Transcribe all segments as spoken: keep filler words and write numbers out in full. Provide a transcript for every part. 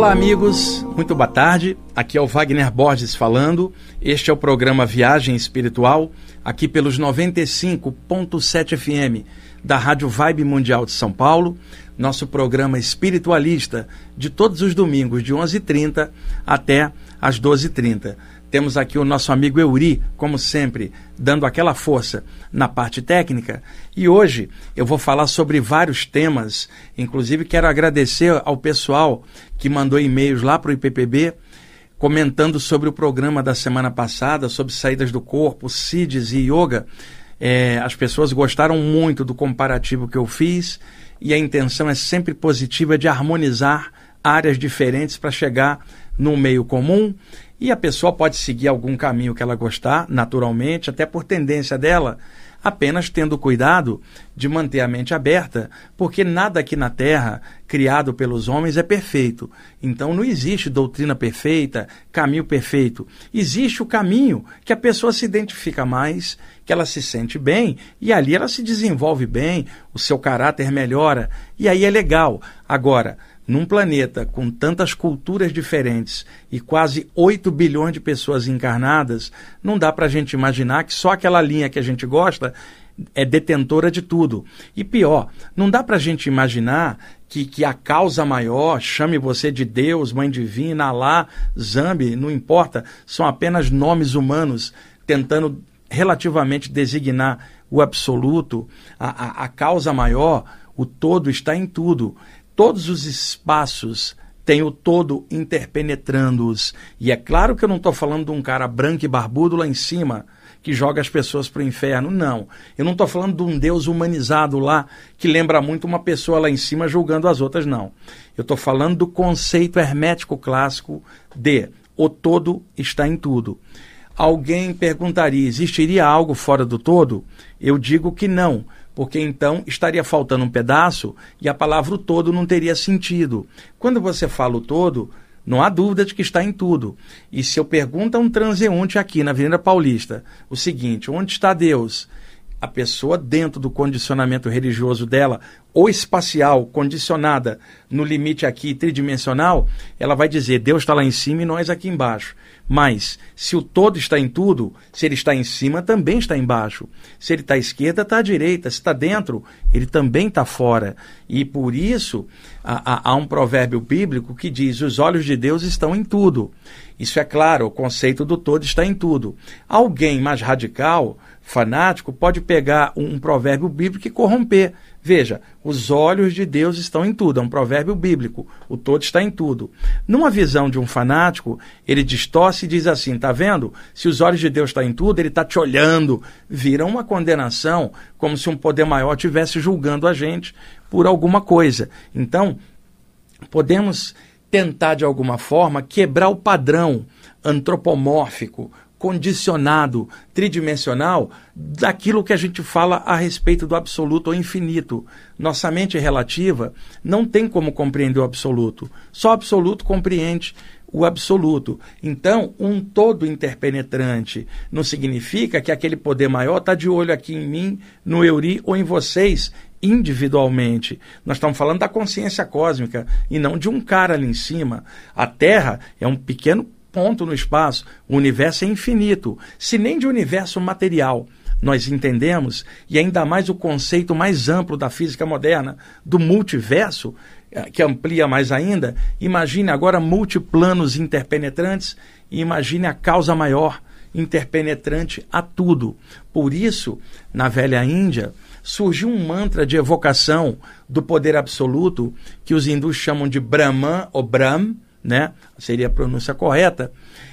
Olá amigos, muito boa tarde, aqui é o Wagner Borges falando, este é o programa Viagem Espiritual, aqui pelos noventa e cinco ponto sete F M da Rádio Vibe Mundial de São Paulo, nosso programa espiritualista de todos os domingos de onze e trinta até às doze e trinta. Temos aqui o nosso amigo Euri, como sempre, dando aquela força na parte técnica. E hoje eu vou falar sobre vários temas. Inclusive quero agradecer ao pessoal que mandou e-mails lá para o I P P B, comentando sobre o programa da semana passada, sobre saídas do corpo, S I D S e yoga. É, as pessoas gostaram muito do comparativo que eu fiz e a intenção é sempre positiva de harmonizar áreas diferentes para chegar num meio comum. E a pessoa pode seguir algum caminho que ela gostar, naturalmente, até por tendência dela, apenas tendo cuidado de manter a mente aberta, porque nada aqui na Terra, criado pelos homens, é perfeito. Então não existe doutrina perfeita, caminho perfeito. Existe o caminho que a pessoa se identifica mais, que ela se sente bem, e ali ela se desenvolve bem, o seu caráter melhora, e aí é legal. Agora, num planeta com tantas culturas diferentes e quase oito bilhões de pessoas encarnadas, não dá para a gente imaginar que só aquela linha que a gente gosta é detentora de tudo. E pior, não dá para a gente imaginar que, que a causa maior, chame você de Deus, Mãe Divina, Alá, Zambi, não importa, são apenas nomes humanos tentando relativamente designar o absoluto, a, a, a causa maior, o todo está em tudo. Todos os espaços têm o todo interpenetrando-os. E é claro que eu não estou falando de um cara branco e barbudo lá em cima que joga as pessoas para o inferno. Não. Eu não estou falando de um Deus humanizado lá que lembra muito uma pessoa lá em cima julgando as outras, não. Eu estou falando do conceito hermético clássico de o todo está em tudo. Alguém perguntaria, existiria algo fora do todo? Eu digo que não. Porque então estaria faltando um pedaço e a palavra o todo não teria sentido. Quando você fala o todo, não há dúvida de que está em tudo. E se eu pergunto a um transeunte aqui na Avenida Paulista o seguinte, onde está Deus? A pessoa dentro do condicionamento religioso dela, ou espacial, condicionada no limite aqui tridimensional, ela vai dizer, Deus está lá em cima e nós aqui embaixo. Mas, se o todo está em tudo, se ele está em cima, também está embaixo. Se ele está à esquerda, está à direita. Se está dentro, ele também está fora. E por isso, há, há um provérbio bíblico que diz, os olhos de Deus estão em tudo. Isso é claro, o conceito do todo está em tudo. Alguém mais radical, fanático, pode pegar um, um provérbio bíblico e corromper. Veja, os olhos de Deus estão em tudo, é um provérbio bíblico, o todo está em tudo. Numa visão de um fanático, ele distorce e diz assim, tá vendo? Se os olhos de Deus estão em tudo, ele está te olhando. Vira uma condenação, como se um poder maior estivesse julgando a gente por alguma coisa. Então, podemos tentar de alguma forma quebrar o padrão antropomórfico, condicionado, tridimensional, daquilo que a gente fala a respeito do absoluto ou infinito. Nossa mente relativa não tem como compreender o absoluto. Só o absoluto compreende o absoluto. Então, um todo interpenetrante não significa que aquele poder maior está de olho aqui em mim, no Euri ou em vocês, individualmente. Nós estamos falando da consciência cósmica e não de um cara ali em cima. A Terra é um pequeno ponto no espaço, o universo é infinito. Se nem de universo material nós entendemos, e ainda mais o conceito mais amplo da física moderna, do multiverso, que amplia mais ainda, imagine agora multiplanos interpenetrantes e imagine a causa maior interpenetrante a tudo. Por isso, na velha Índia, surgiu um mantra de evocação do poder absoluto que os hindus chamam de Brahman ou Brahm, né? Seria a pronúncia correta,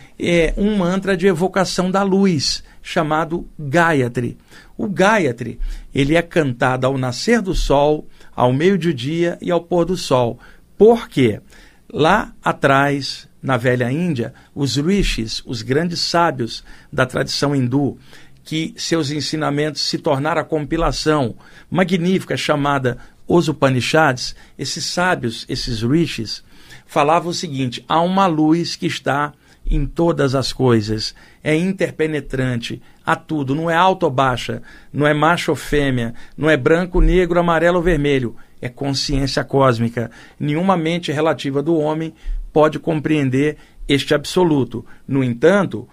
é um mantra de evocação da luz, chamado Gayatri. O Gayatri, ele é cantado ao nascer do sol, ao meio do dia e ao pôr do sol. Por quê? Lá atrás, na velha Índia, os rishis, os grandes sábios da tradição hindu, que seus ensinamentos se tornaram a compilação magnífica chamada Os Upanishads, esses sábios, esses rishis, falavam o seguinte, há uma luz que está em todas as coisas, é interpenetrante a tudo, não é alta ou baixa, não é macho ou fêmea, não é branco, negro, amarelo ou vermelho, é consciência cósmica. Nenhuma mente relativa do homem pode compreender este absoluto. No entanto,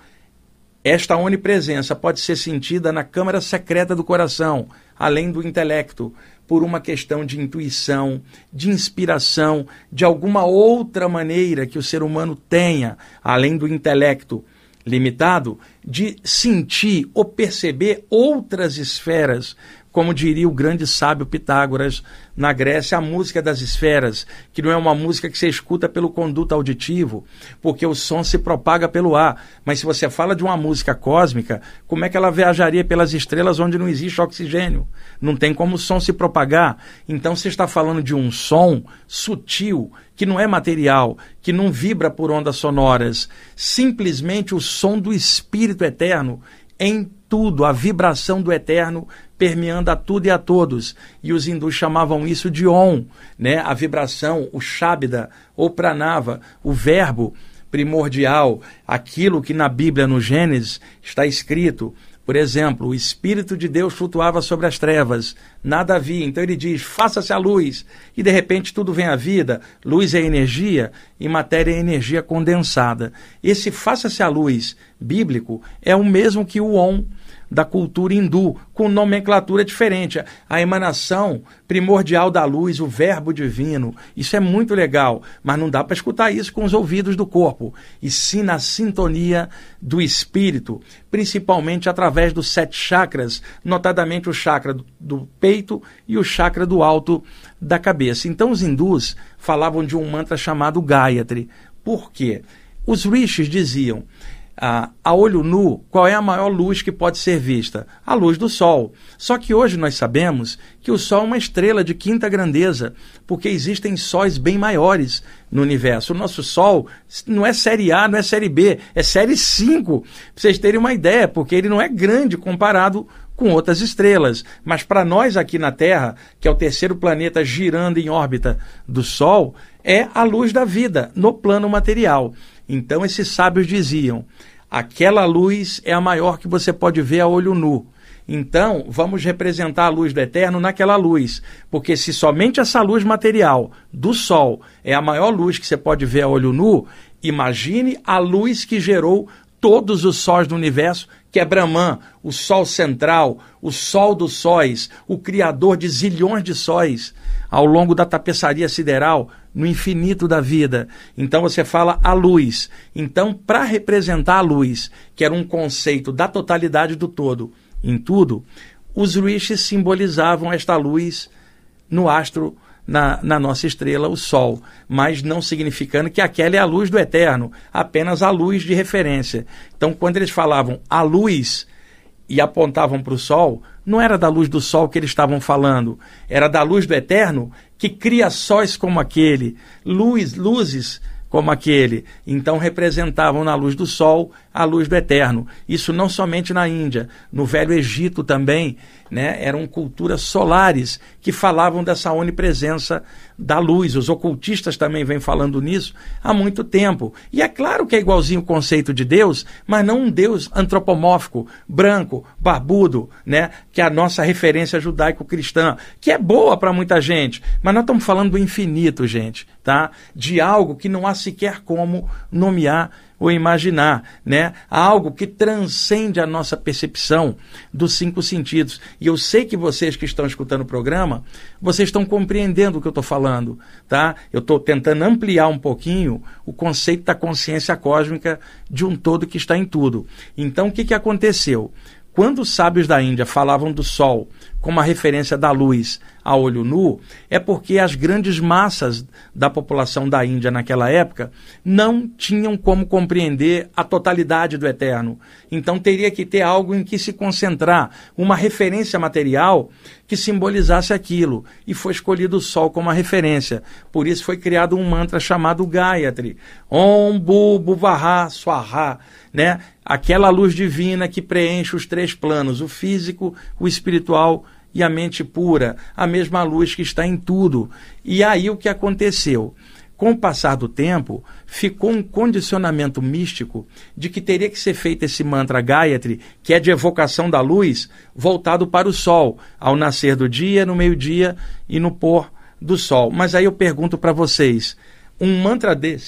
esta onipresença pode ser sentida na câmara secreta do coração, além do intelecto, por uma questão de intuição, de inspiração, de alguma outra maneira que o ser humano tenha, além do intelecto limitado, de sentir ou perceber outras esferas, como diria o grande sábio Pitágoras na Grécia, a música das esferas, que não é uma música que você escuta pelo conduto auditivo, porque o som se propaga pelo ar. Mas se você fala de uma música cósmica, como é que ela viajaria pelas estrelas onde não existe oxigênio? Não tem como o som se propagar. Então você está falando de um som sutil, que não é material, que não vibra por ondas sonoras, simplesmente o som do Espírito Eterno em tudo, a vibração do Eterno permeando a tudo e a todos. E os hindus chamavam isso de Om, né? A vibração, o Shabda, ou Pranava, o verbo primordial, aquilo que na Bíblia, no Gênesis, está escrito. Por exemplo, o Espírito de Deus flutuava sobre as trevas, nada havia. Então ele diz, faça-se a luz, e de repente tudo vem à vida. Luz é energia e matéria é energia condensada. Esse faça-se a luz bíblico é o mesmo que o Om da cultura hindu, com nomenclatura diferente. A emanação primordial da luz, o verbo divino, isso é muito legal, mas não dá para escutar isso com os ouvidos do corpo, e sim na sintonia do espírito, principalmente através dos sete chakras, notadamente o chakra do, do peito e o chakra do alto da cabeça. Então os hindus falavam de um mantra chamado Gayatri. Por quê? Os rishis diziam, Ah, a olho nu, qual é a maior luz que pode ser vista? A luz do Sol. Só que hoje nós sabemos que o Sol é uma estrela de quinta grandeza, porque existem sóis bem maiores no universo. O nosso Sol não é série A, não é série B, é série cinco, para vocês terem uma ideia, porque ele não é grande comparado com outras estrelas. Mas para nós aqui na Terra, que é o terceiro planeta girando em órbita do Sol, é a luz da vida no plano material. Então esses sábios diziam, aquela luz é a maior que você pode ver a olho nu. Então vamos representar a luz do Eterno naquela luz, porque se somente essa luz material do Sol é a maior luz que você pode ver a olho nu, imagine a luz que gerou todos os sóis do universo, que é Brahman, o Sol central, o Sol dos sóis, o criador de zilhões de sóis, ao longo da tapeçaria sideral, no infinito da vida. Então você fala a luz. Então, para representar a luz, que era um conceito da totalidade do todo em tudo, os rishis simbolizavam esta luz no astro, na, na nossa estrela, o Sol, mas não significando que aquela é a luz do Eterno, apenas a luz de referência. Então, quando eles falavam a luz e apontavam para o Sol, não era da luz do Sol que eles estavam falando, era da luz do Eterno, que cria sóis como aquele, luz, luzes como aquele. Então representavam na luz do Sol a luz do Eterno. Isso não somente na Índia, no Velho Egito também, né, eram culturas solares que falavam dessa onipresença da luz. Os ocultistas também vêm falando nisso há muito tempo. E é claro que é igualzinho o conceito de Deus, mas não um Deus antropomórfico, branco, barbudo, né, que é a nossa referência judaico-cristã, que é boa para muita gente, mas nós estamos falando do infinito, gente, tá? De algo que não há sequer como nomear ou imaginar, né? Algo que transcende a nossa percepção dos cinco sentidos. E eu sei que vocês que estão escutando o programa, vocês estão compreendendo o que eu estou falando, tá? Eu estou tentando ampliar um pouquinho o conceito da consciência cósmica de um todo que está em tudo. Então, o que, que aconteceu? Quando os sábios da Índia falavam do Sol como a referência da luz a olho nu, é porque as grandes massas da população da Índia naquela época não tinham como compreender a totalidade do Eterno. Então teria que ter algo em que se concentrar, uma referência material que simbolizasse aquilo. E foi escolhido o Sol como a referência. Por isso foi criado um mantra chamado Gayatri. Om Bu Bhuvaha Swaha, né? Aquela luz divina que preenche os três planos, o físico, o espiritual e a mente pura, a mesma luz que está em tudo. E aí o que aconteceu? Com o passar do tempo, ficou um condicionamento místico de que teria que ser feito esse mantra Gayatri, que é de evocação da luz, voltado para o Sol, ao nascer do dia, no meio-dia e no pôr do Sol. Mas aí eu pergunto para vocês, um mantra desse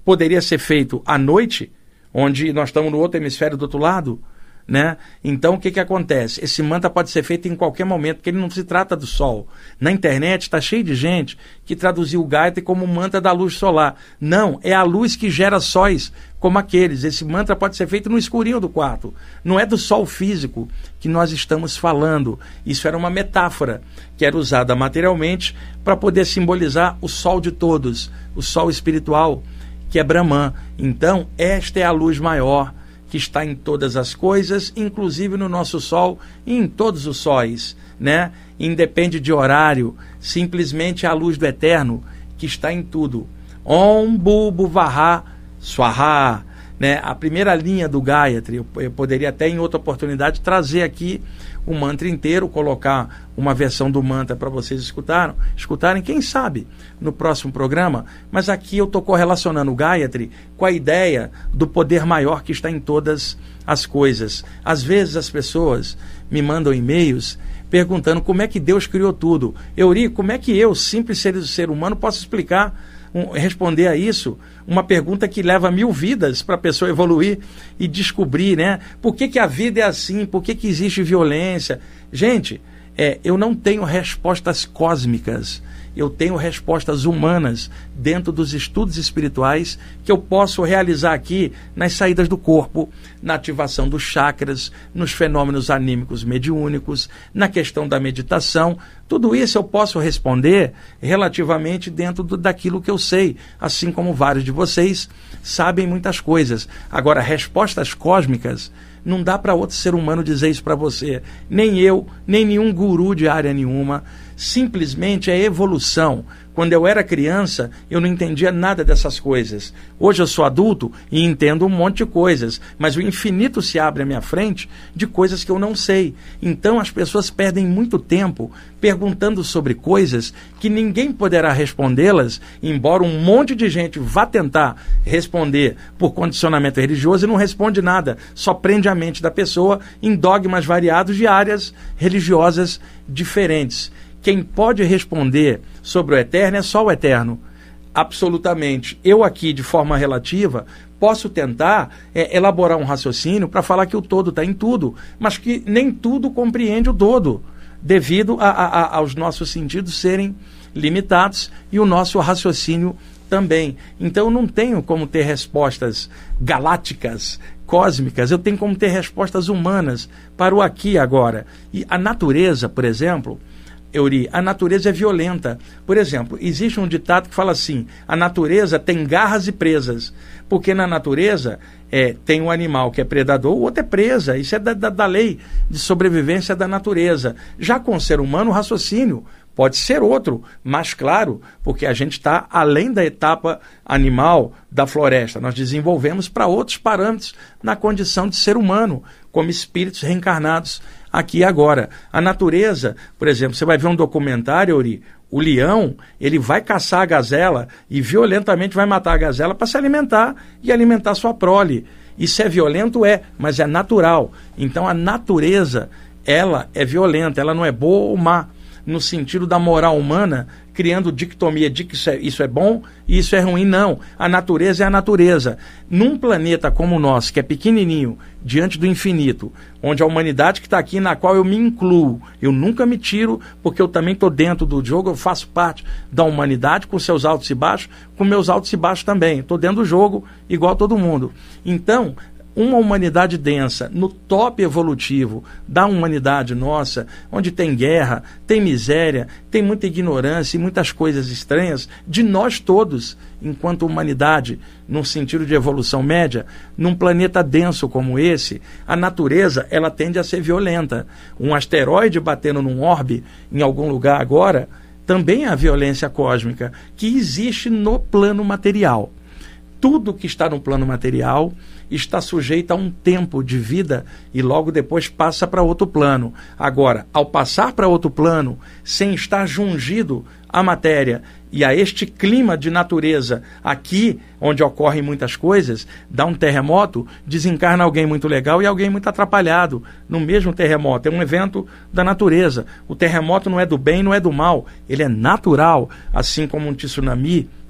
poderia ser feito à noite, onde nós estamos no outro hemisfério do outro lado, né? Então o que que acontece? Esse mantra pode ser feito em qualquer momento, porque ele não se trata do sol. Na internet está cheio de gente que traduziu o Gayatri como mantra da luz solar. Não, é a luz que gera sóis como aqueles. Esse mantra pode ser feito no escurinho do quarto. Não é do sol físico que nós estamos falando. Isso era uma metáfora que era usada materialmente para poder simbolizar o sol de todos, o sol espiritual, que é Brahman. Então esta é a luz maior que está em todas as coisas, inclusive no nosso Sol e em todos os sóis, né? Independe de horário, simplesmente é a luz do Eterno que está em tudo. Om Bhu Vaha Swaha, né? A primeira linha do Gayatri, eu, eu poderia até em outra oportunidade trazer aqui o mantra inteiro, colocar uma versão do mantra para vocês escutarem, escutarem, quem sabe, no próximo programa, mas aqui eu estou correlacionando o Gayatri com a ideia do poder maior que está em todas as coisas. Às vezes as pessoas me mandam e-mails perguntando como é que Deus criou tudo. Euri, como é que eu, simples ser, ser humano, posso explicar, um, responder a isso? Uma pergunta que leva mil vidas para a pessoa evoluir e descobrir, né? Por que que a vida é assim? Por que que existe violência? Gente, é, eu não tenho respostas cósmicas. Eu tenho respostas humanas dentro dos estudos espirituais que eu posso realizar aqui nas saídas do corpo, na ativação dos chakras, nos fenômenos anímicos mediúnicos, na questão da meditação. Tudo isso eu posso responder relativamente dentro do, daquilo que eu sei, assim como vários de vocês sabem muitas coisas. Agora, respostas cósmicas, não dá para outro ser humano dizer isso para você. Nem eu, nem nenhum guru de área nenhuma. Simplesmente é evolução. Quando eu era criança, eu não entendia nada dessas coisas. Hoje eu sou adulto e entendo um monte de coisas, mas o infinito se abre à minha frente de coisas que eu não sei. Então as pessoas perdem muito tempo perguntando sobre coisas que ninguém poderá respondê-las, embora um monte de gente vá tentar responder por condicionamento religioso e não responde nada, só prende a mente da pessoa em dogmas variados de áreas religiosas diferentes. Quem pode responder sobre o Eterno é só o Eterno, absolutamente. Eu aqui, de forma relativa, posso tentar é, elaborar um raciocínio para falar que o todo está em tudo, mas que nem tudo compreende o todo, devido a, a, aos nossos sentidos serem limitados e o nosso raciocínio também. Então eu não tenho como ter respostas galácticas, cósmicas, eu tenho como ter respostas humanas para o aqui e agora. E a natureza, por exemplo, Euri, a natureza é violenta. Por exemplo, existe um ditado que fala assim: a natureza tem garras e presas. Porque na natureza é, tem um animal que é predador, o outro é presa. Isso é da, da, da lei de sobrevivência da natureza. Já com o ser humano, o raciocínio pode ser outro, mais claro, porque a gente está além da etapa animal da floresta. Nós desenvolvemos para outros parâmetros na condição de ser humano, como espíritos reencarnados aqui e agora. A natureza, por exemplo, você vai ver um documentário, Euri, o leão, ele vai caçar a gazela e violentamente vai matar a gazela para se alimentar e alimentar sua prole. Isso é violento? É, mas é natural. Então a natureza, ela é violenta, ela não é boa ou má, no sentido da moral humana, criando dicotomia de que isso é, isso é bom e isso é ruim. Não, a natureza é a natureza. Num planeta como o nosso, que é pequenininho, diante do infinito, onde a humanidade que está aqui, na qual eu me incluo, eu nunca me tiro, porque eu também estou dentro do jogo, eu faço parte da humanidade, com seus altos e baixos, com meus altos e baixos também, estou dentro do jogo, igual todo mundo. Então, uma humanidade densa, no top evolutivo da humanidade nossa, onde tem guerra, tem miséria, tem muita ignorância e muitas coisas estranhas, de nós todos, enquanto humanidade, num sentido de evolução média, num planeta denso como esse, a natureza, ela tende a ser violenta. Um asteroide batendo num orbe em algum lugar agora, também é a violência cósmica que existe no plano material. Tudo que está no plano material está sujeito a um tempo de vida e logo depois passa para outro plano. Agora, ao passar para outro plano, sem estar jungido à matéria e a este clima de natureza aqui, onde ocorrem muitas coisas, dá um terremoto, desencarna alguém muito legal e alguém muito atrapalhado no mesmo terremoto. É um evento da natureza. O terremoto não é do bem, não é do mal, ele é natural, assim como um tsunami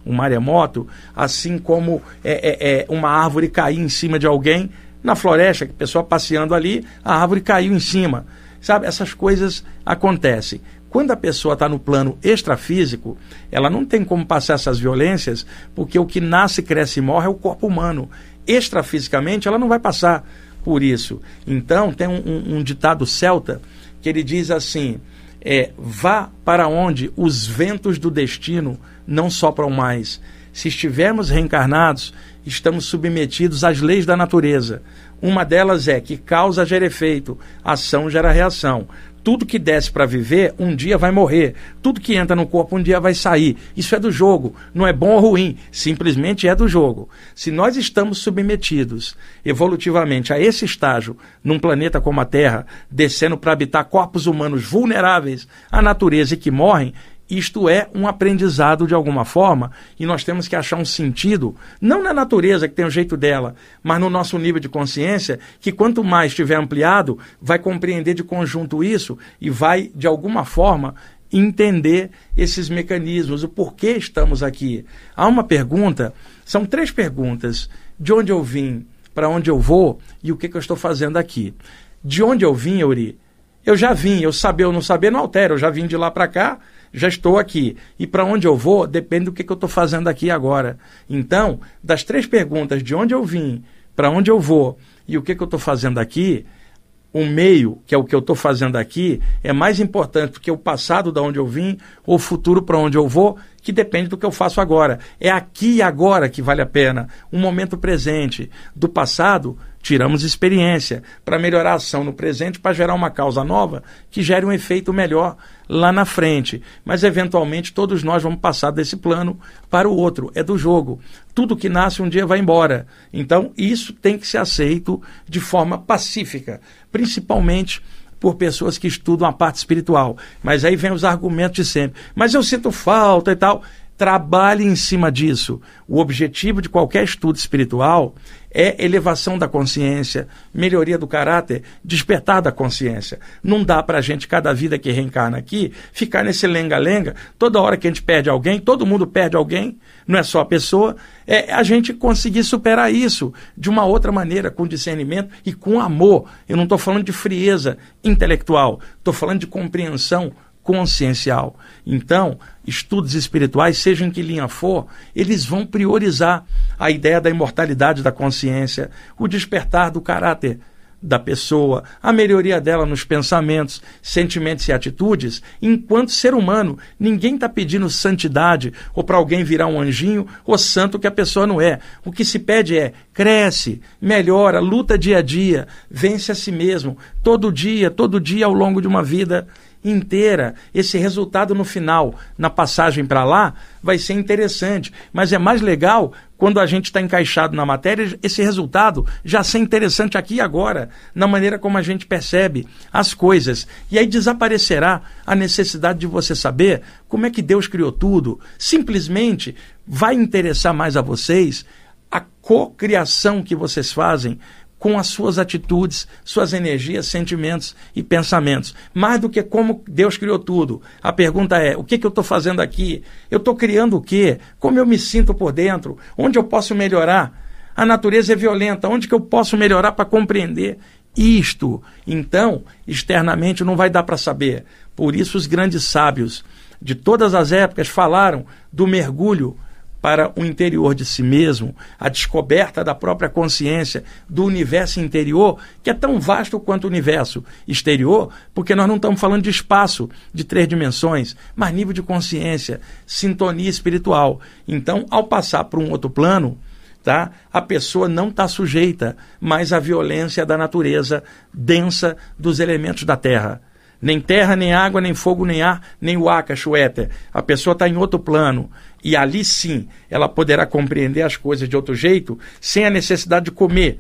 um maremoto, assim como é, é, é uma árvore cair em cima de alguém na floresta, que a pessoa passeando ali, a árvore caiu em cima. Sabe, essas coisas acontecem. Quando a pessoa está no plano extrafísico, ela não tem como passar essas violências, porque o que nasce, cresce e morre é o corpo humano. Extrafisicamente, ela não vai passar por isso. Então, tem um, um, um ditado celta que ele diz assim, é, vá para onde os ventos do destino não sopram mais. Se estivermos reencarnados, estamos submetidos às leis da natureza. Uma delas é que causa gera efeito, ação gera reação. Tudo que desce para viver, um dia vai morrer. Tudo que entra no corpo, um dia vai sair. Isso é do jogo. Não é bom ou ruim. Simplesmente é do jogo. Se nós estamos submetidos evolutivamente a esse estágio, num planeta como a Terra, descendo para habitar corpos humanos vulneráveis à natureza e que morrem, isto é um aprendizado de alguma forma, e nós temos que achar um sentido, não na natureza que tem o jeito dela, mas no nosso nível de consciência, que quanto mais estiver ampliado, vai compreender de conjunto isso e vai, de alguma forma, entender esses mecanismos, o porquê estamos aqui. Há uma pergunta, são três perguntas, de onde eu vim, para onde eu vou e o que, que eu estou fazendo aqui. De onde eu vim, Euri? Eu já vim, eu saber ou não saber não altera, eu já vim de lá para cá, já estou aqui. E para onde eu vou, depende do que, que eu estou fazendo aqui agora. Então, das três perguntas, de onde eu vim, para onde eu vou e o que, que eu estou fazendo aqui, o meio, que é o que eu estou fazendo aqui, é mais importante do que o passado de onde eu vim, ou o futuro para onde eu vou, que depende do que eu faço agora. É aqui e agora que vale a pena, um momento presente. Do passado, tiramos experiência para melhorar a ação no presente, para gerar uma causa nova que gere um efeito melhor lá na frente. Mas, eventualmente, todos nós vamos passar desse plano para o outro. É do jogo. Tudo que nasce um dia vai embora. Então, isso tem que ser aceito de forma pacífica, principalmente por pessoas que estudam a parte espiritual. Mas aí vem os argumentos de sempre. Mas eu sinto falta e tal. Trabalhe em cima disso. O objetivo de qualquer estudo espiritual é elevação da consciência, melhoria do caráter, despertar da consciência. Não dá para a gente, cada vida que reencarna aqui, ficar nesse lenga-lenga, toda hora que a gente perde alguém, todo mundo perde alguém, não é só a pessoa, é a gente conseguir superar isso de uma outra maneira, com discernimento e com amor. Eu não estou falando de frieza intelectual, estou falando de compreensão consciencial. Então, estudos espirituais, seja em que linha for, eles vão priorizar a ideia da imortalidade da consciência, o despertar do caráter da pessoa, a melhoria dela nos pensamentos, sentimentos e atitudes. Enquanto ser humano, ninguém está pedindo santidade ou para alguém virar um anjinho ou santo que a pessoa não é. O que se pede é cresce, melhora, luta dia a dia, vence a si mesmo, todo dia, todo dia ao longo de uma vida inteira. Esse resultado no final, na passagem para lá, vai ser interessante, mas é mais legal quando a gente está encaixado na matéria, esse resultado já ser interessante aqui e agora, na maneira como a gente percebe as coisas. E aí desaparecerá a necessidade de você saber como é que Deus criou tudo. Simplesmente vai interessar mais a vocês a cocriação que vocês fazem com as suas atitudes, suas energias, sentimentos e pensamentos. Mais do que como Deus criou tudo. A pergunta é, o que, que eu estou fazendo aqui? Eu estou criando o quê? Como eu me sinto por dentro? Onde eu posso melhorar? A natureza é violenta. Onde que eu posso melhorar para compreender isto? Então, externamente não vai dar para saber. Por isso os grandes sábios de todas as épocas falaram do mergulho para o interior de si mesmo, a descoberta da própria consciência, do universo interior, que é tão vasto quanto o universo exterior, porque nós não estamos falando de espaço de três dimensões, mas nível de consciência, sintonia espiritual. Então, ao passar para um outro plano, tá, a pessoa não está sujeita mais à violência da natureza densa dos elementos da Terra. Nem terra, nem água, nem fogo, nem ar, nem o ácacho, o éter. A pessoa está em outro plano. E ali sim, ela poderá compreender as coisas de outro jeito, sem a necessidade de comer,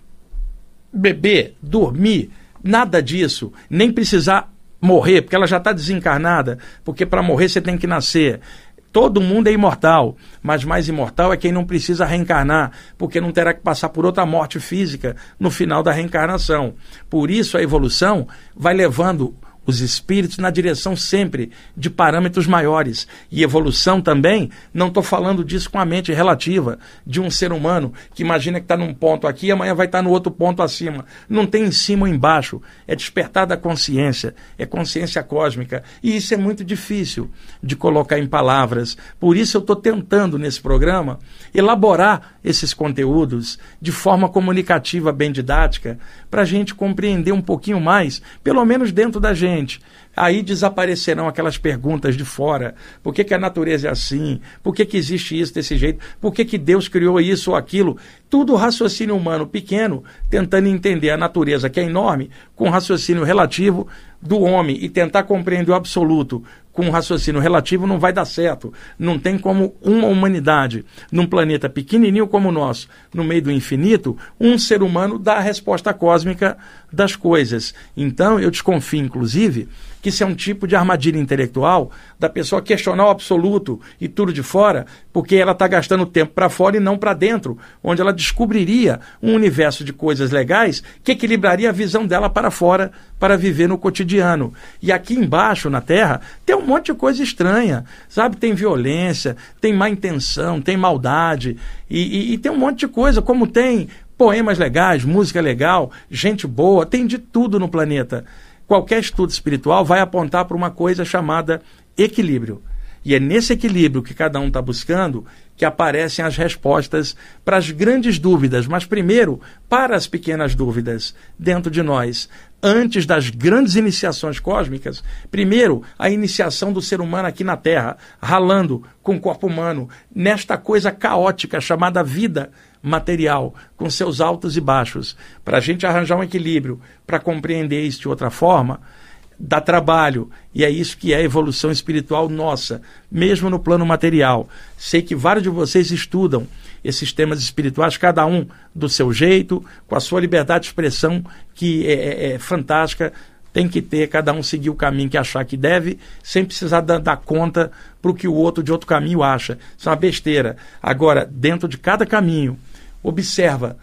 beber, dormir, nada disso. Nem precisar morrer, porque ela já está desencarnada. Porque para morrer você tem que nascer. Todo mundo é imortal, mas mais imortal é quem não precisa reencarnar, porque não terá que passar por outra morte física no final da reencarnação. Por isso a evolução vai levando os espíritos na direção sempre de parâmetros maiores. E evolução também, não estou falando disso com a mente relativa de um ser humano que imagina que está num ponto aqui e amanhã vai estar no outro ponto acima. Não tem em cima ou embaixo. É despertar da consciência, é consciência cósmica. E isso é muito difícil de colocar em palavras. Por isso eu estou tentando, nesse programa, elaborar esses conteúdos de forma comunicativa, bem didática, para a gente compreender um pouquinho mais, pelo menos dentro da gente. Aí desaparecerão aquelas perguntas de fora. Por que que a natureza é assim? Por que que existe isso desse jeito? Por que que Deus criou isso ou aquilo? Tudo raciocínio humano pequeno, tentando entender a natureza, que é enorme, com raciocínio relativo do homem, e tentar compreender o absoluto com um raciocínio relativo não vai dar certo. Não tem como uma humanidade, num planeta pequenininho como o nosso, no meio do infinito, um ser humano dar a resposta cósmica das coisas. Então, eu desconfio, inclusive, que isso é um tipo de armadilha intelectual da pessoa questionar o absoluto e tudo de fora, porque ela está gastando tempo para fora e não para dentro, onde ela descobriria um universo de coisas legais que equilibraria a visão dela para fora, para viver no cotidiano. E aqui embaixo, na Terra, tem um monte de coisa estranha, sabe? Tem violência, tem má intenção, tem maldade, e, e, e tem um monte de coisa, como tem poemas legais, música legal, gente boa, tem de tudo no planeta. Qualquer estudo espiritual vai apontar para uma coisa chamada equilíbrio. E é nesse equilíbrio que cada um está buscando que aparecem as respostas para as grandes dúvidas, mas primeiro para as pequenas dúvidas dentro de nós. Antes das grandes iniciações cósmicas, primeiro a iniciação do ser humano aqui na Terra, ralando com o corpo humano, nesta coisa caótica chamada vida material, com seus altos e baixos. Para a gente arranjar um equilíbrio, para compreender isso de outra forma, dá trabalho, e é isso que é a evolução espiritual nossa, mesmo no plano material. Sei que vários de vocês estudam esses temas espirituais, cada um do seu jeito, com a sua liberdade de expressão, que é, é, é fantástica. Tem que ter, cada um seguir o caminho que achar que deve, sem precisar dar, dar conta para o que o outro de outro caminho acha. Isso é uma besteira. Agora, dentro de cada caminho, observa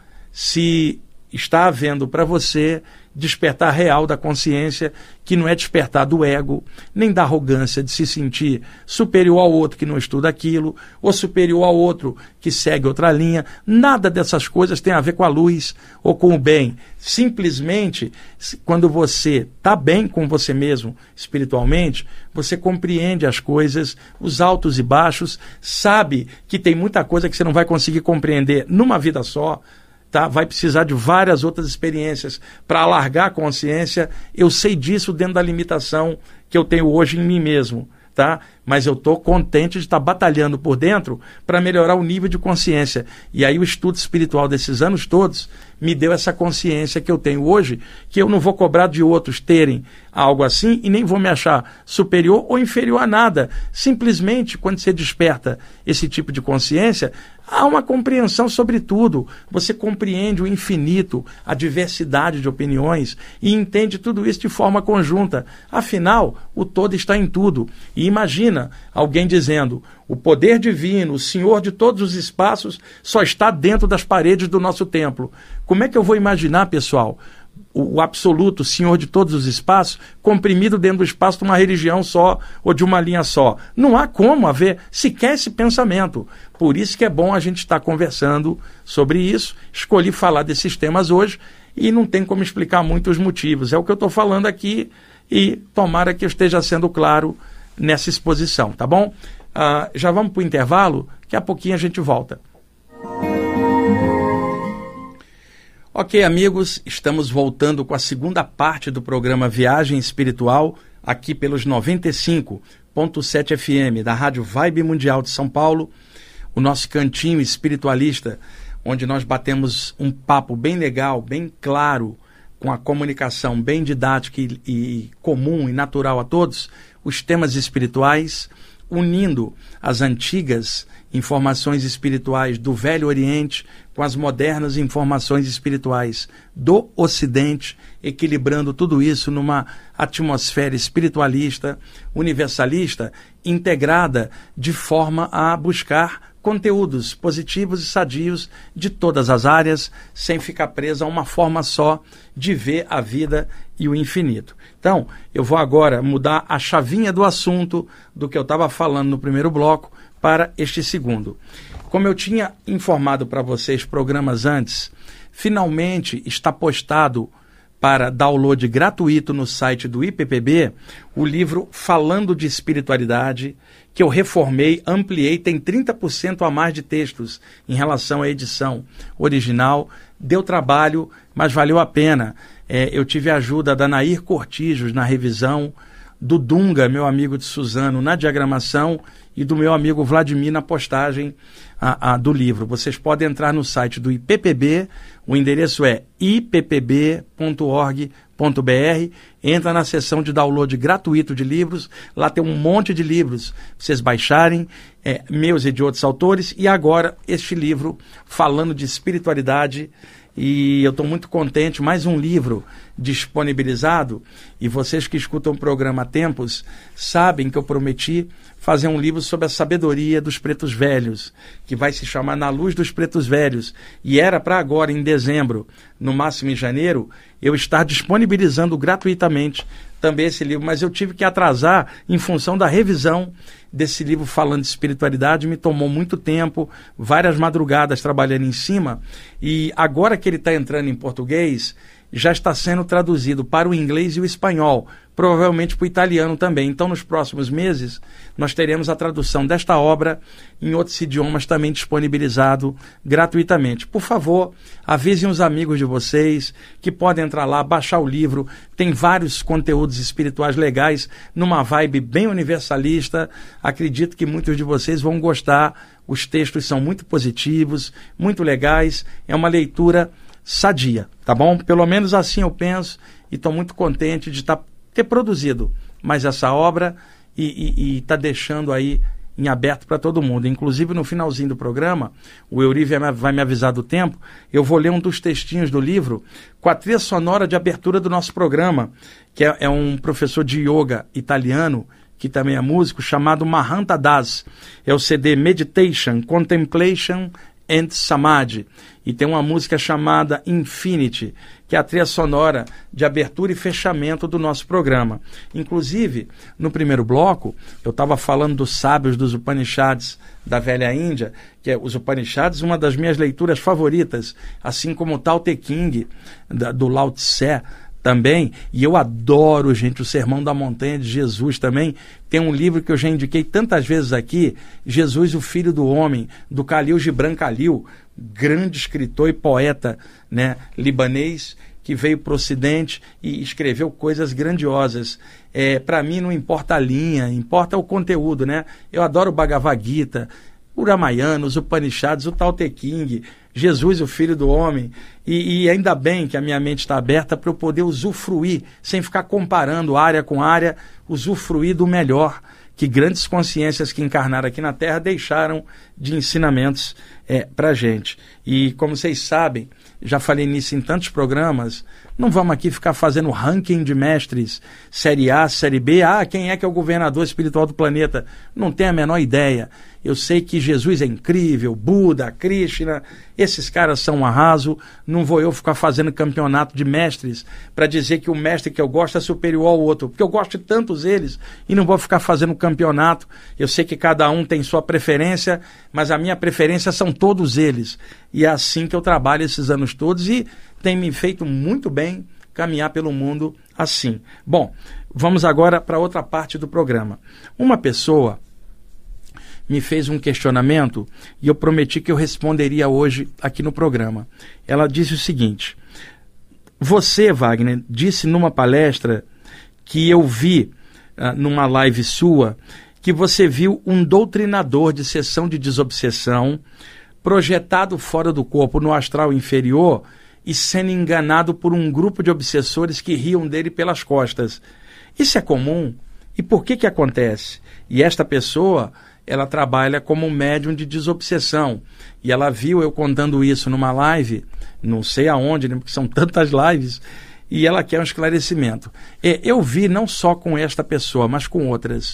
se está havendo para você despertar real da consciência, que não é despertar do ego, nem da arrogância de se sentir superior ao outro que não estuda aquilo, ou superior ao outro que segue outra linha. Nada dessas coisas tem a ver com a luz ou com o bem. Simplesmente, quando você está bem com você mesmo espiritualmente, você compreende as coisas, os altos e baixos, sabe que tem muita coisa que você não vai conseguir compreender numa vida só. Tá? Vai precisar de várias outras experiências para alargar a consciência. Eu sei disso dentro da limitação que eu tenho hoje em mim mesmo. Tá? Mas eu estou contente de estar tá batalhando por dentro para melhorar o nível de consciência. E aí o estudo espiritual desses anos todos me deu essa consciência que eu tenho hoje, que eu não vou cobrar de outros terem algo assim e nem vou me achar superior ou inferior a nada. Simplesmente, quando você desperta esse tipo de consciência, há uma compreensão sobre tudo. Você compreende o infinito, a diversidade de opiniões e entende tudo isso de forma conjunta. Afinal, o todo está em tudo. E imagina alguém dizendo: o poder divino, o Senhor de todos os espaços, só está dentro das paredes do nosso templo. Como é que eu vou imaginar, pessoal, o, o absoluto Senhor de todos os espaços comprimido dentro do espaço de uma religião só ou de uma linha só? Não há como haver sequer esse pensamento. Por isso que é bom a gente estar conversando sobre isso. Escolhi falar desses temas hoje e não tem como explicar muito os motivos. É o que eu estou falando aqui e tomara que eu esteja sendo claro nessa exposição, tá bom? Uh, já vamos para o intervalo, daqui a pouquinho a gente volta. Ok, amigos, estamos voltando com a segunda parte do programa Viagem Espiritual, aqui pelos noventa e cinco ponto sete F M da Rádio Vibe Mundial de São Paulo, o nosso cantinho espiritualista, onde nós batemos um papo bem legal, bem claro, com a comunicação bem didática e, e comum e natural a todos, os temas espirituais, unindo as antigas informações espirituais do Velho Oriente com as modernas informações espirituais do Ocidente, equilibrando tudo isso numa atmosfera espiritualista, universalista, integrada de forma a buscar conteúdos positivos e sadios de todas as áreas, sem ficar preso a uma forma só de ver a vida e o infinito. Então, eu vou agora mudar a chavinha do assunto do que eu estava falando no primeiro bloco para este segundo. Como eu tinha informado para vocês programas antes, finalmente está postado para download gratuito no site do I P P B o livro Falando de Espiritualidade, que eu reformei, ampliei, tem trinta por cento a mais de textos em relação à edição original. Deu trabalho, mas valeu a pena. É, eu tive a ajuda da Nair Cortijos na revisão, do Dunga, meu amigo de Suzano, na diagramação, e do meu amigo Vladimir na postagem a, a, do livro. Vocês podem entrar no site do I P P B, o endereço é i p p b ponto org ponto b r, entra na seção de download gratuito de livros, lá tem um monte de livros para vocês baixarem, é, meus e de outros autores, e agora este livro falando de espiritualidade. E eu estou muito contente, mais um livro disponibilizado, e vocês que escutam o programa há tempos sabem que eu prometi fazer um livro sobre a sabedoria dos pretos velhos, que vai se chamar Na Luz dos Pretos Velhos, e era para agora, em dezembro, no máximo em janeiro, eu estar disponibilizando gratuitamente também esse livro, mas eu tive que atrasar em função da revisão desse livro falando de espiritualidade, me tomou muito tempo, várias madrugadas trabalhando em cima, e agora que ele está entrando em português, já está sendo traduzido para o inglês e o espanhol, provavelmente para o italiano também. Então, nos próximos meses, nós teremos a tradução desta obra em outros idiomas também disponibilizado gratuitamente. Por favor, avisem os amigos de vocês que podem entrar lá, baixar o livro. Tem vários conteúdos espirituais legais, numa vibe bem universalista. Acredito que muitos de vocês vão gostar. Os textos são muito positivos, muito legais. É uma leitura sadia, tá bom? Pelo menos assim eu penso, e estou muito contente de tá, ter produzido mais essa obra e estar tá deixando aí em aberto para todo mundo. Inclusive, no finalzinho do programa, o Euri vai me avisar do tempo, eu vou ler um dos textinhos do livro com a trilha sonora de abertura do nosso programa, que é, é um professor de yoga italiano, que também é músico, chamado Mahanta Das. É o C D Meditation, Contemplation and Samadhi, e tem uma música chamada Infinity, que é a trilha sonora de abertura e fechamento do nosso programa. Inclusive, no primeiro bloco, eu estava falando dos sábios dos Upanishads da velha Índia, que é os Upanishads, uma das minhas leituras favoritas, assim como o Tao Te Ching, da, do Lao Tse, também, e eu adoro, gente, o Sermão da Montanha de Jesus também. Tem um livro que eu já indiquei tantas vezes aqui, Jesus, o Filho do Homem, do Khalil Gibran Khalil, grande escritor e poeta, né, libanês, que veio para o Ocidente e escreveu coisas grandiosas. É, para mim não importa a linha, importa o conteúdo, né? Eu adoro o Bhagavad Gita, o Ramayana, os Upanishads, o Tao Te Ching, Jesus, o Filho do Homem, e, e ainda bem que a minha mente está aberta para eu poder usufruir, sem ficar comparando área com área, usufruir do melhor que grandes consciências que encarnaram aqui na Terra deixaram de ensinamentos é, para a gente. E como vocês sabem, já falei nisso em tantos programas, não vamos aqui ficar fazendo ranking de mestres, série A, série B, ah, quem é que é o governador espiritual do planeta? Não tenho a menor ideia. Eu sei que Jesus é incrível, Buda, Krishna, esses caras são um arraso, não vou eu ficar fazendo campeonato de mestres para dizer que o mestre que eu gosto é superior ao outro, porque eu gosto de tantos eles e não vou ficar fazendo campeonato. Eu sei que cada um tem sua preferência, mas a minha preferência são todos eles. E é assim que eu trabalho esses anos todos e tem me feito muito bem caminhar pelo mundo assim. Bom, vamos agora para outra parte do programa. Uma pessoa me fez um questionamento e eu prometi que eu responderia hoje aqui no programa. Ela disse o seguinte: você, Wagner, disse numa palestra que eu vi uh, numa live sua que você viu um doutrinador de sessão de desobsessão projetado fora do corpo no astral inferior e sendo enganado por um grupo de obsessores que riam dele pelas costas. Isso é comum? E por que que acontece? E esta pessoa, ela trabalha como médium de desobsessão. E ela viu eu contando isso numa live, não sei aonde, né, porque são tantas lives, e ela quer um esclarecimento. Eu vi não só com esta pessoa, mas com outras.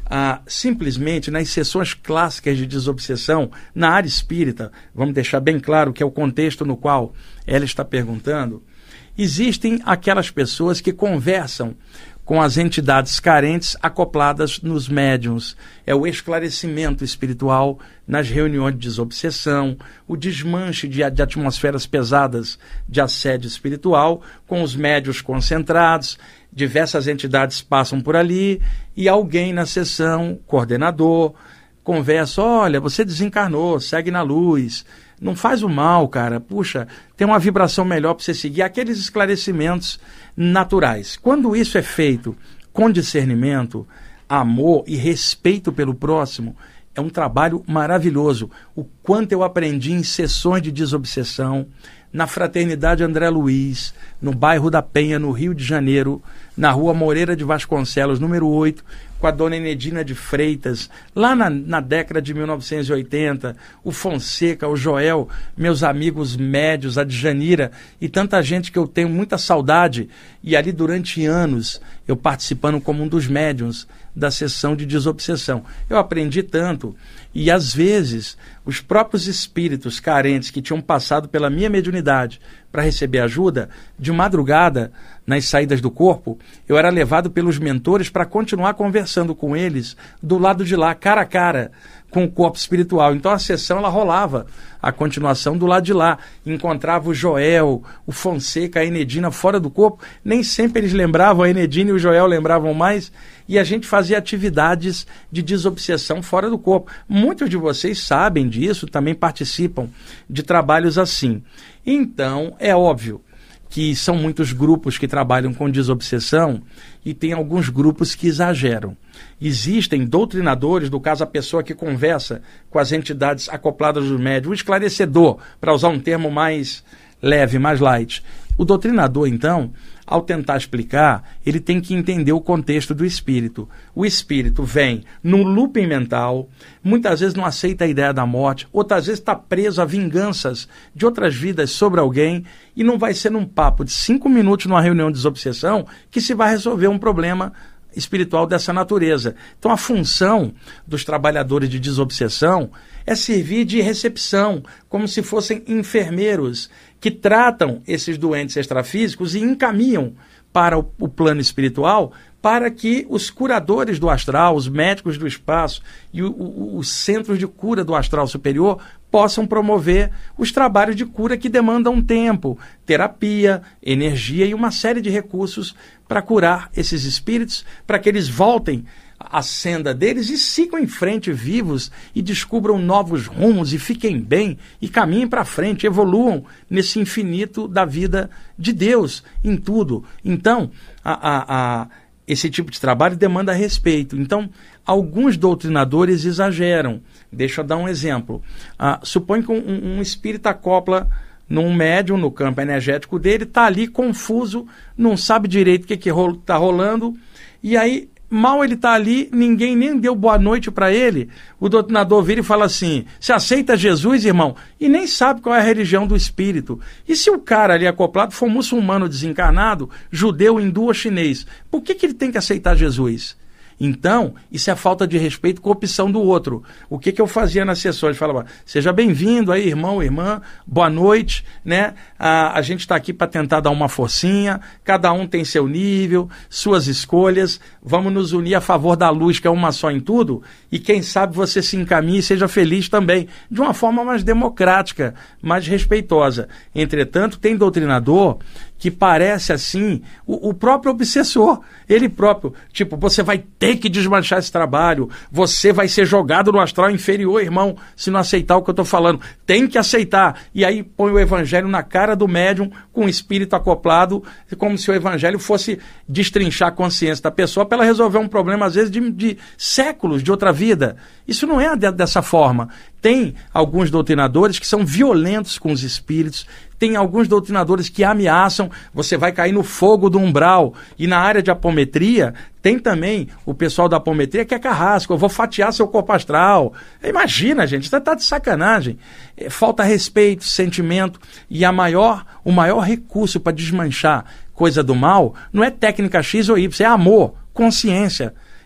ah, simplesmente nas sessões clássicas de desobsessão, na área espírita, vamos deixar bem claro que é o contexto no qual ela está perguntando, existem aquelas pessoas que conversam com as entidades carentes acopladas nos médiuns. É o esclarecimento espiritual nas reuniões de desobsessão, o desmanche de, de atmosferas pesadas de assédio espiritual, com os médiuns concentrados, diversas entidades passam por ali e alguém na sessão, coordenador, conversa, olha, você desencarnou, segue na luz, não faz o mal, cara, puxa, tem uma vibração melhor para você seguir, aqueles esclarecimentos naturais. Quando isso é feito com discernimento, amor e respeito pelo próximo, é um trabalho maravilhoso. O quanto eu aprendi em sessões de desobsessão, na Fraternidade André Luiz, no bairro da Penha, no Rio de Janeiro, na rua Moreira de Vasconcelos, número oito, com a dona Enedina de Freitas, lá na, na década de mil novecentos e oitenta, o Fonseca, o Joel, meus amigos médios, a Djanira e tanta gente que eu tenho muita saudade. E ali durante anos, eu participando como um dos médiuns da sessão de desobsessão. Eu aprendi tanto e às vezes os próprios espíritos carentes que tinham passado pela minha mediunidade para receber ajuda, de madrugada, nas saídas do corpo, eu era levado pelos mentores para continuar conversando com eles do lado de lá, cara a cara, com o corpo espiritual. Então a sessão ela rolava, a continuação do lado de lá. Encontrava o Joel, o Fonseca, a Enedina fora do corpo. Nem sempre eles lembravam, a Enedina e o Joel lembravam mais. E a gente fazia atividades de desobsessão fora do corpo. Muitos de vocês sabem disso, também participam de trabalhos assim. Então, é óbvio que são muitos grupos que trabalham com desobsessão e tem alguns grupos que exageram. Existem doutrinadores, no caso a pessoa que conversa com as entidades acopladas do médium, o esclarecedor, para usar um termo mais leve, mais light. O doutrinador, então, ao tentar explicar, ele tem que entender o contexto do espírito. O espírito vem num looping mental, muitas vezes não aceita a ideia da morte, outras vezes está preso a vinganças de outras vidas sobre alguém, e não vai ser num papo de cinco minutos numa reunião de desobsessão que se vai resolver um problema espiritual dessa natureza. Então a função dos trabalhadores de desobsessão é servir de recepção, como se fossem enfermeiros que tratam esses doentes extrafísicos e encaminham para o, o plano espiritual, para que os curadores do astral, os médicos do espaço e o, o, os centros de cura do astral superior possam promover os trabalhos de cura que demandam tempo, terapia, energia e uma série de recursos para curar esses espíritos, para que eles voltem à senda deles e sigam em frente vivos e descubram novos rumos e fiquem bem e caminhem para frente, evoluam nesse infinito da vida de Deus em tudo. Então, a, a, a, esse tipo de trabalho demanda respeito. Então, alguns doutrinadores exageram. Deixa eu dar um exemplo. Ah, supõe que um, um espírito acopla num médium, no campo energético dele, está ali confuso, não sabe direito o que está que tá rolando, e aí mal ele está ali, ninguém nem deu boa noite para ele, o doutrinador vira e fala assim, você aceita Jesus, irmão? E nem sabe qual é a religião do espírito. E se o cara ali acoplado for muçulmano desencarnado, judeu, hindu ou chinês, por que, que ele tem que aceitar Jesus? Então, isso é falta de respeito com a opção do outro. O que, que eu fazia nas sessões? Falava, seja bem-vindo aí, irmão, irmã, boa noite, né? A, a gente está aqui para tentar dar uma forcinha, cada um tem seu nível, suas escolhas, vamos nos unir a favor da luz, que é uma só em tudo, e quem sabe você se encaminhe e seja feliz também, de uma forma mais democrática, mais respeitosa. Entretanto, tem doutrinador que parece assim, o, o próprio obsessor, ele próprio, tipo, você vai ter que desmanchar esse trabalho, você vai ser jogado no astral inferior, irmão, se não aceitar o que eu estou falando, tem que aceitar, e aí põe o evangelho na cara do médium, com o espírito acoplado, como se o evangelho fosse destrinchar a consciência da pessoa para ela resolver um problema, às vezes, de, de séculos, de outra vida. Isso não é de, dessa forma. Tem alguns doutrinadores que são violentos com os espíritos, tem alguns doutrinadores que ameaçam, você vai cair no fogo do umbral. E na área de apometria, tem também o pessoal da apometria que é carrasco, eu vou fatiar seu corpo astral. Imagina, gente, você está de sacanagem. Falta respeito, sentimento, e a maior, o maior recurso para desmanchar coisa do mal não é técnica X ou Y, é amor, consciência.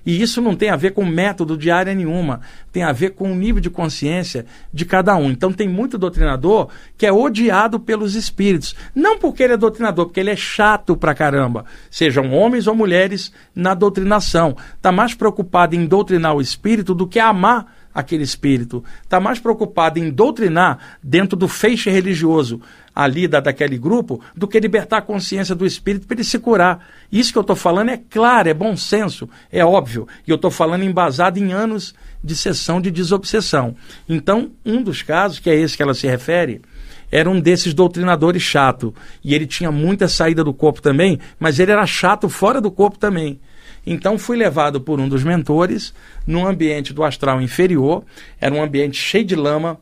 E isso não tem a ver com método de área nenhuma, tem a ver com o nível de consciência de cada um. Então tem muito doutrinador que é odiado pelos espíritos, não porque ele é doutrinador, porque ele é chato pra caramba, sejam homens ou mulheres na doutrinação. Está mais preocupado em doutrinar o espírito do que amar aquele espírito. Está mais preocupado em doutrinar dentro do feixe religioso ali da, daquele grupo do que libertar a consciência do espírito para ele se curar. Isso que eu estou falando é claro, é bom senso, é óbvio. E eu estou falando embasado em anos de sessão de desobsessão. Então, um dos casos, que é esse que ela se refere, era um desses doutrinadores chato. E ele tinha muita saída do corpo também, mas ele era chato fora do corpo também. Então fui levado por um dos mentores num ambiente do astral inferior, era um ambiente cheio de lama,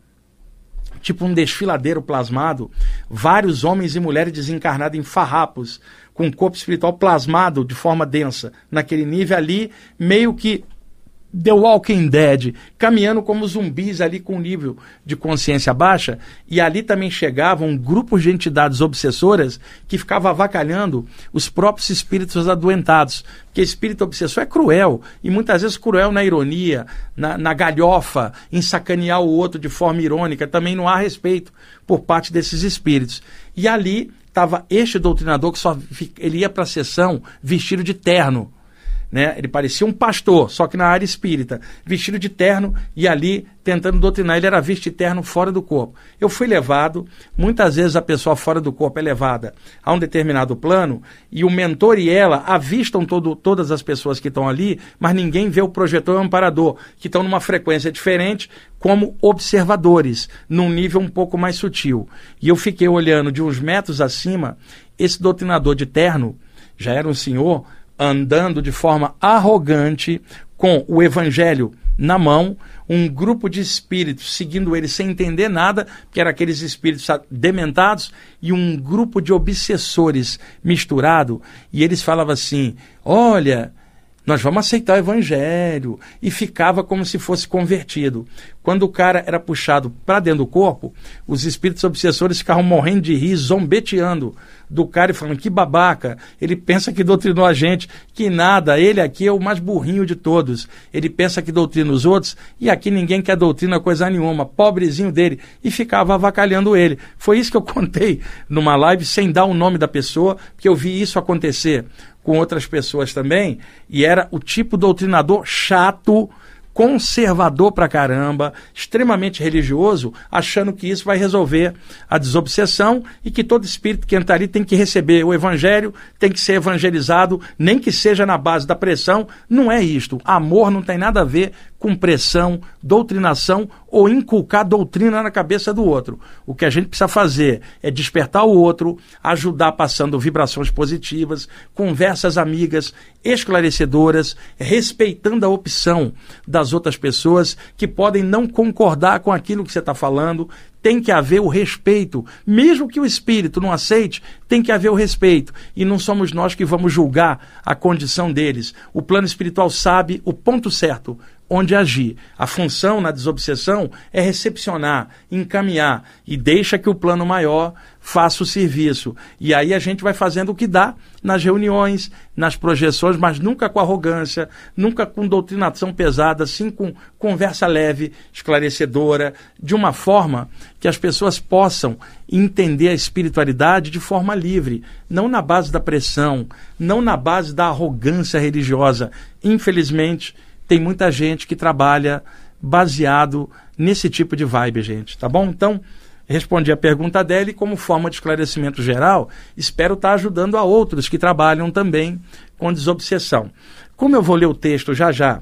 tipo um desfiladeiro plasmado, vários homens e mulheres desencarnados em farrapos, com o corpo espiritual plasmado de forma densa, naquele nível ali, meio que The Walking Dead, caminhando como zumbis ali com nível de consciência baixa, e ali também chegavam grupos de entidades obsessoras que ficavam avacalhando os próprios espíritos adoentados, porque espírito obsessor é cruel, e muitas vezes cruel na ironia, na, na galhofa, em sacanear o outro de forma irônica, também não há respeito por parte desses espíritos. E ali estava este doutrinador que só ele ia para a sessão vestido de terno, né? Ele parecia um pastor, só que na área espírita, vestido de terno e ali tentando doutrinar. Ele era visto de terno fora do corpo. Eu fui levado, muitas vezes a pessoa fora do corpo é levada a um determinado plano e o mentor e ela avistam todo, todas as pessoas que estão ali, mas ninguém vê o projetor e o amparador, que estão numa frequência diferente, como observadores, num nível um pouco mais sutil. E eu fiquei olhando de uns metros acima, esse doutrinador de terno, já era um senhor, andando de forma arrogante, com o evangelho na mão, um grupo de espíritos seguindo ele sem entender nada, que eram aqueles espíritos dementados, e um grupo de obsessores misturado, e eles falavam assim, olha, nós vamos aceitar o evangelho, e ficava como se fosse convertido. Quando o cara era puxado para dentro do corpo, os espíritos obsessores ficavam morrendo de rir, zombeteando do cara e falando, que babaca, ele pensa que doutrinou a gente, que nada, ele aqui é o mais burrinho de todos, ele pensa que doutrina os outros, e aqui ninguém quer doutrina coisa nenhuma, pobrezinho dele, e ficava avacalhando ele. Foi isso que eu contei numa live, sem dar o nome da pessoa, porque eu vi isso acontecer com outras pessoas também, e era o tipo doutrinador chato, conservador pra caramba, extremamente religioso, achando que isso vai resolver a desobsessão e que todo espírito que entra ali tem que receber o evangelho, tem que ser evangelizado, nem que seja na base da pressão. Não é isto. Amor não tem nada a ver com pressão, doutrinação ou inculcar doutrina na cabeça do outro. O que a gente precisa fazer é despertar o outro, ajudar passando vibrações positivas, conversas amigas, esclarecedoras, respeitando a opção das outras pessoas que podem não concordar com aquilo que você está falando. Tem que haver o respeito. Mesmo que o espírito não aceite, tem que haver o respeito. E não somos nós que vamos julgar a condição deles. O plano espiritual sabe o ponto certo onde agir. A função na desobsessão é recepcionar, encaminhar e deixa que o plano maior faça o serviço. E aí a gente vai fazendo o que dá nas reuniões, nas projeções, mas nunca com arrogância, nunca com doutrinação pesada, sim com conversa leve, esclarecedora, de uma forma que as pessoas possam entender a espiritualidade de forma livre, não na base da pressão, não na base da arrogância religiosa. Infelizmente, tem muita gente que trabalha baseado nesse tipo de vibe, gente, tá bom? Então, respondi a pergunta dela e, como forma de esclarecimento geral, espero estar ajudando a outros que trabalham também com desobsessão. Como eu vou ler o texto já já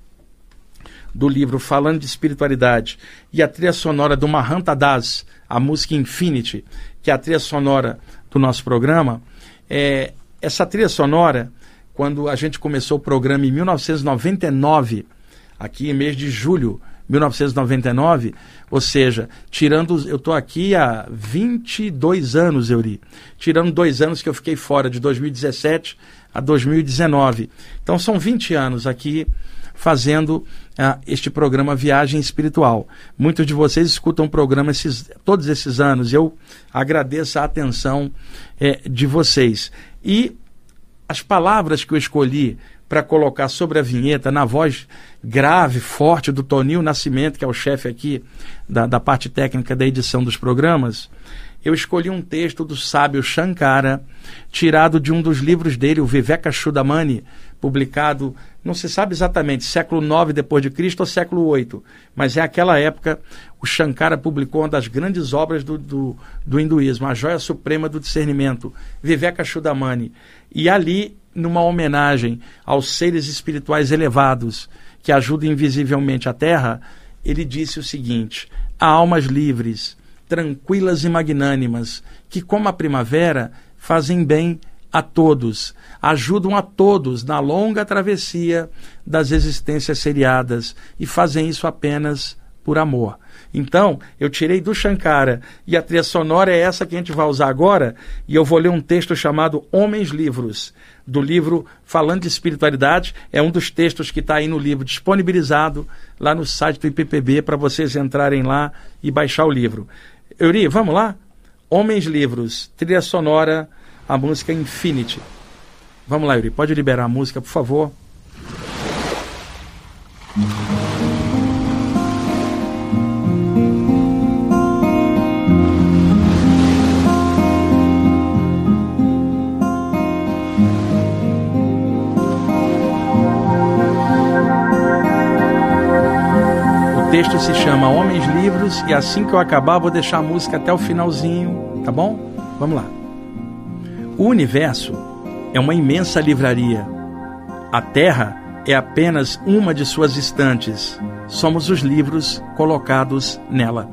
do livro Falando de Espiritualidade e a trilha sonora do Mahanta Das, a música Infinity, que é a trilha sonora do nosso programa, é, essa trilha sonora, quando a gente começou o programa em mil novecentos e noventa e nove, aqui em mês de julho de mil novecentos e noventa e nove, ou seja, tirando, eu estou aqui há vinte e dois anos, Euri, tirando dois anos que eu fiquei fora, de dois mil e dezessete a dois mil e dezenove. Então são vinte anos aqui fazendo uh, este programa Viagem Espiritual. Muitos de vocês escutam o programa esses, todos esses anos, eu agradeço a atenção eh, de vocês. E as palavras que eu escolhi para colocar sobre a vinheta, na voz grave, forte do Toninho Nascimento, que é o chefe aqui da, da parte técnica da edição dos programas, eu escolhi um texto do sábio Shankara, tirado de um dos livros dele, o Vivekachudamani, publicado, não se sabe exatamente, século nove depois de Cristo ou século oito, mas é aquela época, o Shankara publicou uma das grandes obras do, do, do hinduísmo, a joia suprema do discernimento, Vivekachudamani. E ali, numa homenagem aos seres espirituais elevados que ajudam invisivelmente a Terra, ele disse o seguinte: há almas livres, tranquilas e magnânimas, que como a primavera fazem bem a todos, ajudam a todos na longa travessia das existências seriadas e fazem isso apenas por amor. Então, eu tirei do Shankara e a trilha sonora é essa que a gente vai usar agora, e eu vou ler um texto chamado Homens Livros, do livro Falando de Espiritualidade. É um dos textos que está aí no livro, disponibilizado lá no site do I P P B, para vocês entrarem lá e baixar o livro. Euri, vamos lá? Homens Livros, trilha sonora, a música Infinity. Vamos lá, Euri, pode liberar a música, por favor. O texto se chama Homens Livros, e assim que eu acabar vou deixar a música até o finalzinho, tá bom? Vamos lá. O universo é uma imensa livraria. A Terra é apenas uma de suas estantes. Somos os livros colocados nela.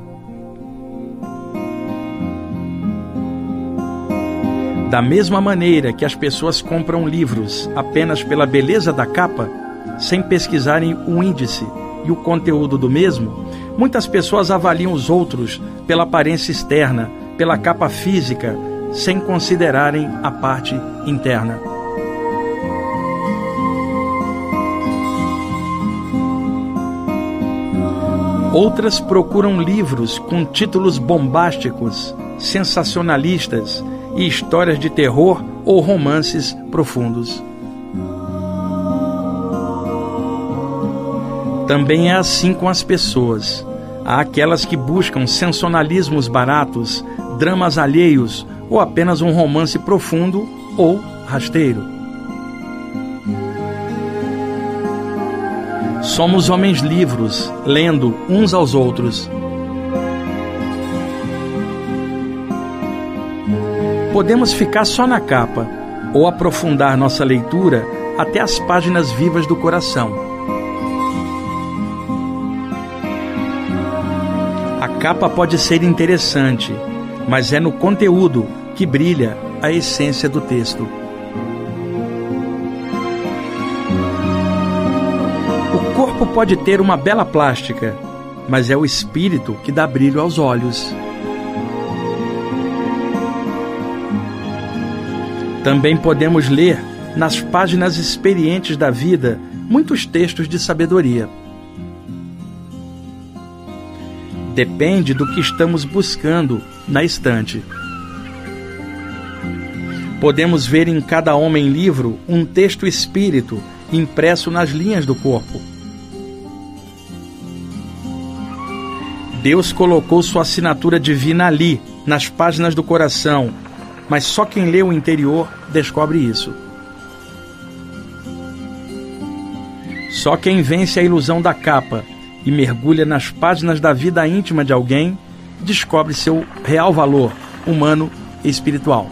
Da mesma maneira que as pessoas compram livros apenas pela beleza da capa, sem pesquisarem o índice e o conteúdo do mesmo, muitas pessoas avaliam os outros pela aparência externa, pela capa física, sem considerarem a parte interna. Outras procuram livros com títulos bombásticos, sensacionalistas e histórias de terror ou romances profundos. Também é assim com as pessoas. Há aquelas que buscam sensacionalismos baratos, dramas alheios ou apenas um romance profundo ou rasteiro. Somos homens livres, lendo uns aos outros. Podemos ficar só na capa ou aprofundar nossa leitura até as páginas vivas do coração. A capa pode ser interessante, mas é no conteúdo que brilha a essência do texto. O corpo pode ter uma bela plástica, mas é o espírito que dá brilho aos olhos. Também podemos ler, nas páginas experientes da vida, muitos textos de sabedoria. Depende do que estamos buscando na estante. Podemos ver em cada homem livro um texto espírito impresso nas linhas do corpo. Deus colocou sua assinatura divina ali, nas páginas do coração, mas só quem lê o interior descobre isso. Só quem vence a ilusão da capa e mergulha nas páginas da vida íntima de alguém descobre seu real valor humano e espiritual.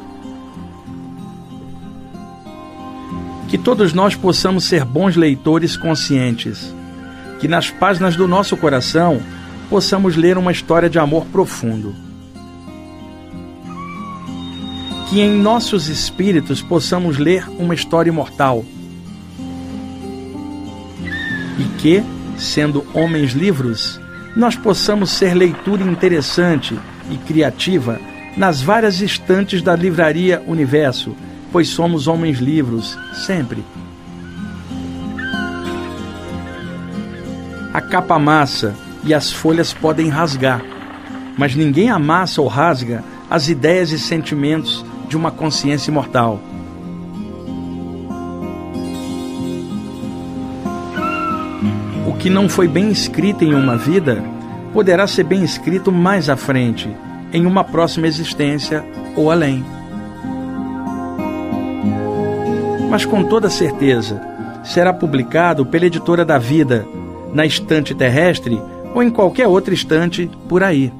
Que todos nós possamos ser bons leitores conscientes, que nas páginas do nosso coração possamos ler uma história de amor profundo, que em nossos espíritos possamos ler uma história imortal e que, sendo homens livres, nós possamos ser leitura interessante e criativa nas várias estantes da livraria Universo, pois somos homens livres sempre. A capa amassa e as folhas podem rasgar, mas ninguém amassa ou rasga as ideias e sentimentos de uma consciência imortal. que não foi bem escrito em uma vida poderá ser bem escrito mais à frente, em uma próxima existência ou além. Mas com toda certeza será publicado pela editora da vida na estante terrestre ou em qualquer outra estante por aí.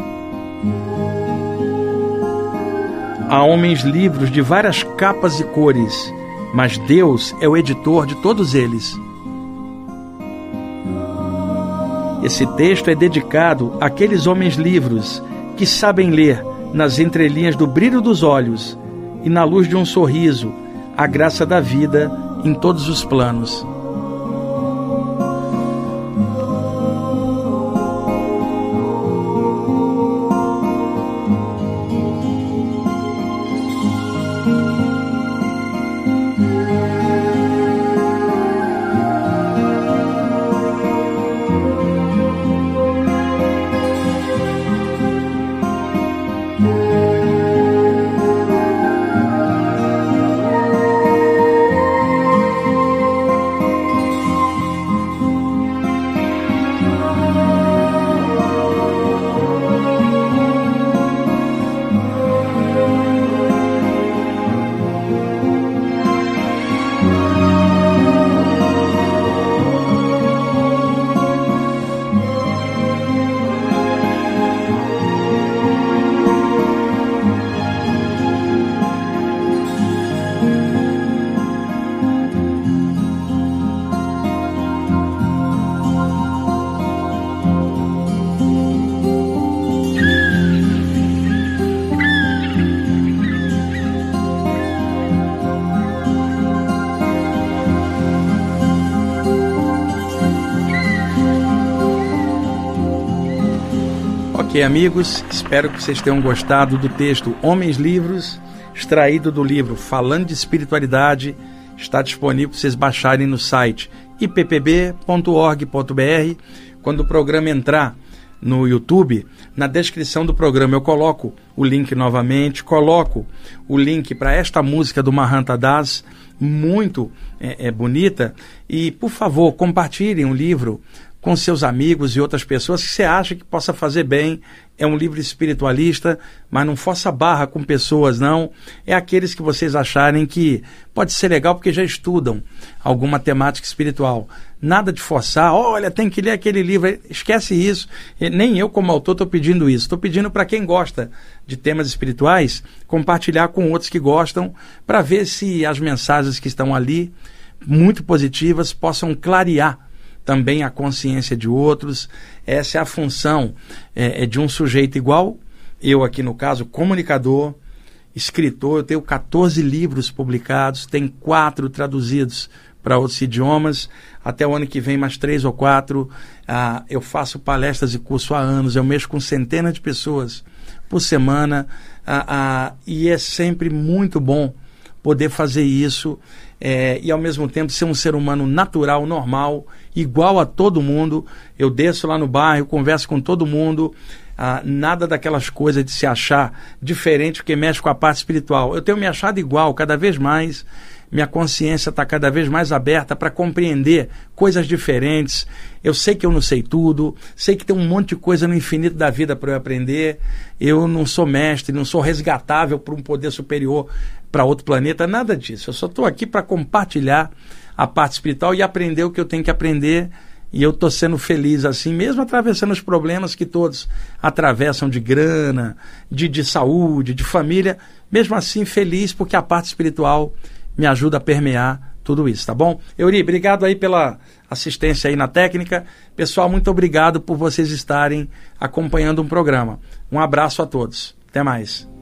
Há homens livros de várias capas e cores, mas Deus é o editor de todos eles. Esse texto é dedicado àqueles homens livros que sabem ler nas entrelinhas do brilho dos olhos e na luz de um sorriso a graça da vida em todos os planos. Ok, amigos, espero que vocês tenham gostado do texto Homens Livros, extraído do livro Falando de Espiritualidade. Está disponível para vocês baixarem no site i p p b ponto org ponto b r. Quando o programa entrar no YouTube, na descrição do programa eu coloco o link novamente, coloco o link para esta música do Mahanta Das, muito é, é, bonita, e por favor, compartilhem o livro com seus amigos e outras pessoas que você acha que possa fazer bem. É um livro espiritualista, mas não força barra com pessoas, não. É aqueles que vocês acharem que pode ser legal porque já estudam alguma temática espiritual. Nada de forçar, olha, tem que ler aquele livro. Esquece isso. Nem eu, como autor, estou pedindo isso. Estou pedindo para quem gosta de temas espirituais compartilhar com outros que gostam, para ver se as mensagens que estão ali, muito positivas, possam clarear também a consciência de outros. Essa é a função é, é de um sujeito igual eu aqui, no caso, comunicador, escritor. Eu tenho quatorze livros publicados, tenho quatro traduzidos para outros idiomas. Até o ano que vem mais três ou quatro. Ah, eu faço palestras e curso há anos, eu mexo com centenas de pessoas por semana, ah, ah, e é sempre muito bom poder fazer isso, é, e ao mesmo tempo ser um ser humano natural, normal, igual a todo mundo. Eu desço lá no bairro, converso com todo mundo, ah, nada daquelas coisas de se achar diferente porque mexe com a parte espiritual. Eu tenho me achado igual cada vez mais, minha consciência está cada vez mais aberta para compreender coisas diferentes. Eu sei que eu não sei tudo, sei que tem um monte de coisa no infinito da vida para eu aprender. Eu não sou mestre, não sou resgatável por um poder superior para outro planeta, nada disso. Eu só estou aqui para compartilhar a parte espiritual e aprender o que eu tenho que aprender. E eu estou sendo feliz assim, mesmo atravessando os problemas que todos atravessam, de grana, de, de saúde, de família. Mesmo assim, feliz porque a parte espiritual me ajuda a permear tudo isso, tá bom? Euri, obrigado aí pela assistência aí na técnica. Pessoal, muito obrigado por vocês estarem acompanhando um programa. Um abraço a todos. Até mais.